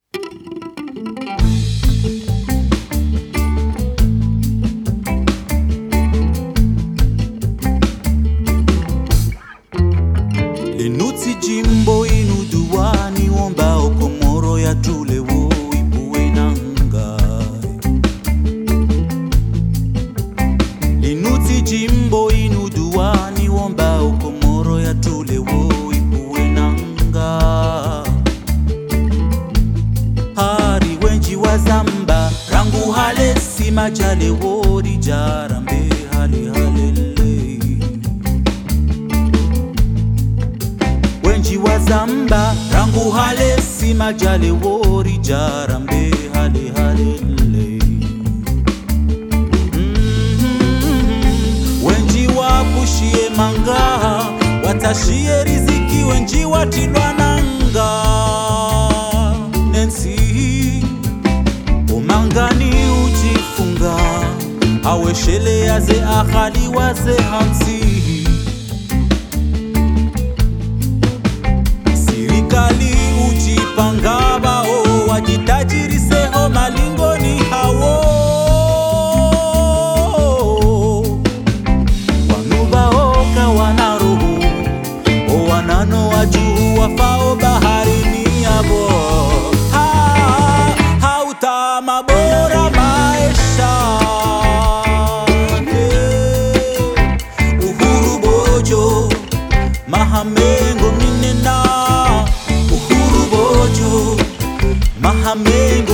Lenuti jimbo inu duwani womba okomoro ya tulewo ipuwe nangai. Lenuti jimbo inu duwani womba okomoro ya tulewo ipuwe nangai. Hari wenji wa zamba rangu hale si majale wori jarambe hale halele. Wenji wa zamba rangu hale si majale wori jarambe hale halele. Wenji wa pushie manga watashie riziki wenji watilwa nanga. Nensi umangani ujifunga aweshele yaze akhali waze hamsi. Sirikali ujipangaba o wajitajirise ho malingoni hawo. Wanuba oka wanaroho o wanano wajuu wafao baharini yabo. Hautama bora maisha Uhuru Bojo Mahamengo minena Uhuru Bojo Mahamengo